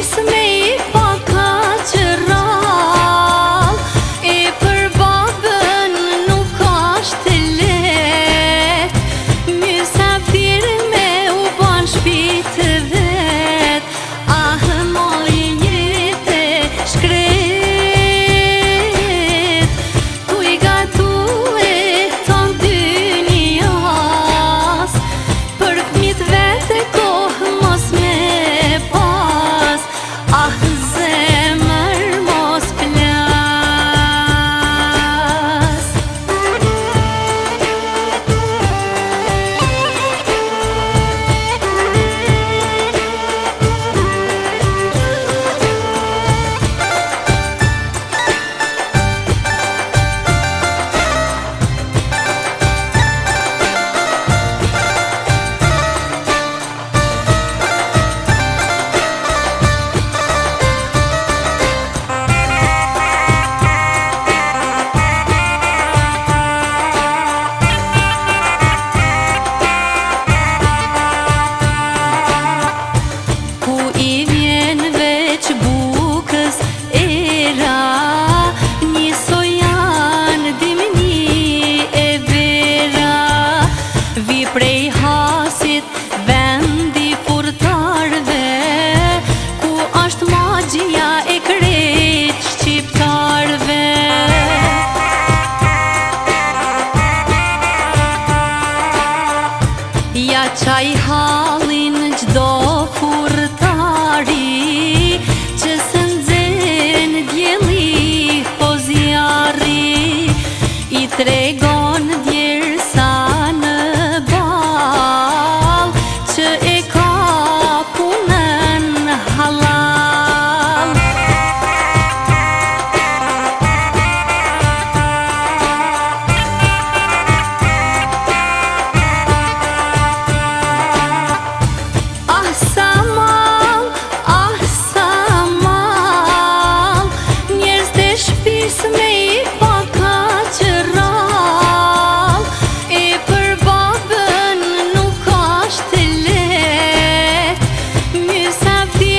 shtëpisë me i paka që rall, e për babën nuk ashtë let, mysafir me u ban shpit vet, ah moj jetë shkret, ku i gatu e ton dynjas, për fmit vete kohë mos me pas, ah zemër mos plas. Prej hasit vendi furtarve, ku është magjia e krejt shqiptarve. Ja qaj halin gjdo furtari, që së nxen djeli po zjarri, i tregon djersa në bal, që e ka punën halal. Ah sa mal, njerëz të shtëpisë me i paka që rall, e për babën nuk ashtë let, mysafir